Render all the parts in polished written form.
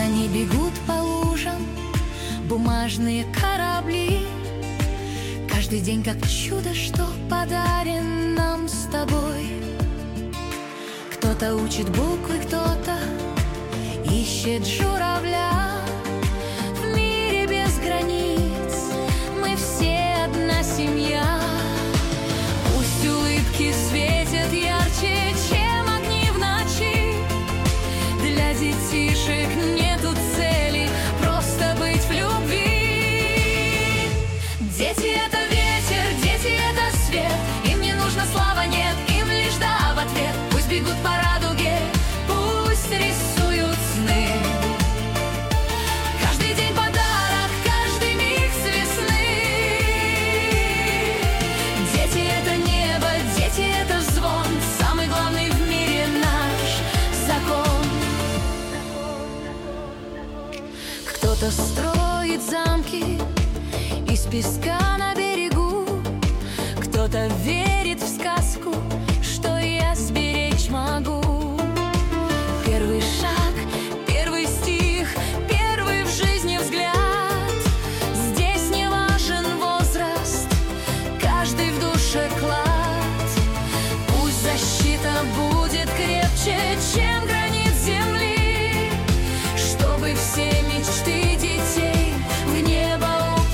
Они бегут по лужам, бумажные корабли. Каждый день как чудо, что подарен нам с тобой. Кто-то учит буквы, кто-то ищет журавля. В мире без границ мы все одна семья. Пусть улыбки светят ярче, чем огни в ночи. Для детишек нету цели, просто быть в любви. Дети — это ветер, дети — это свет. Им не нужно слава, нет, им лишь да в ответ. Пусть бегут по радуге, пусть рисуют сны. Каждый день подарок, каждый миг с весны. Дети — это небо, дети — это звон. Самый главный в мире наш закон. Кто-то строит замки из песка на берегу. Кто-то верит в сказку, что я сберечь могу. Первый шаг, первый стих, первый в жизни взгляд. Здесь не важен возраст, каждый в душе клад. Пусть защита будет крепче, чем гранит земли, чтобы все мечты детей в небо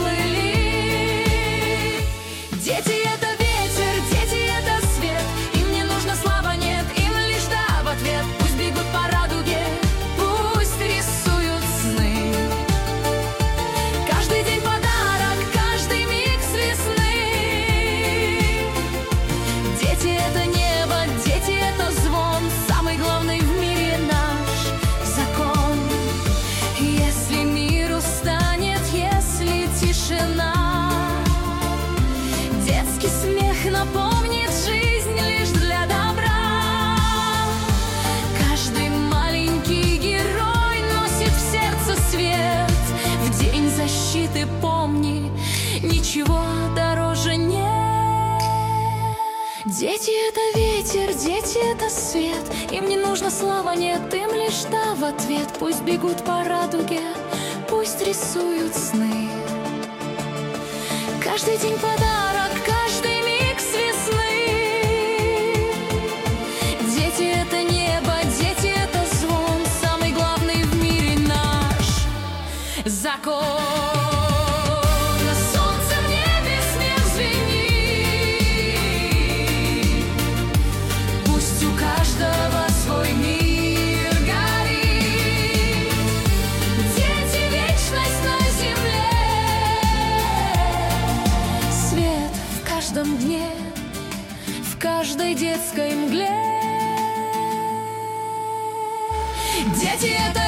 уплыли. Дети — это ветер, дети — это свет. Им не нужно слава, нет, им лишь да в ответ. Пусть бегут по радуге, пусть рисуют сны. Каждый день подарок, каждый миг с весны. Дети — это небо, дети — это звон. Самый главный в мире наш закон. Если мир устанет, если тишина, детский смех напомнит жизнь лишь для добра. Каждый маленький герой носит в сердце свет. В день защиты помни, ничего дороже нет. Дети — это ветер, дети — это свет. Им не нужно слава, нет, им лишь да в ответ. Пусть бегут по радуге, пусть рисуют сны. Каждый день подарок, каждый миг с весны. Дети — это небо, дети — это звон. Самый главный в мире наш закон. Солнце в небе, смех звенит. Пусть у каждого свой мир горит. Дети — вечность на земле. Свет в каждом дне, в каждой детской мгле. Дети — это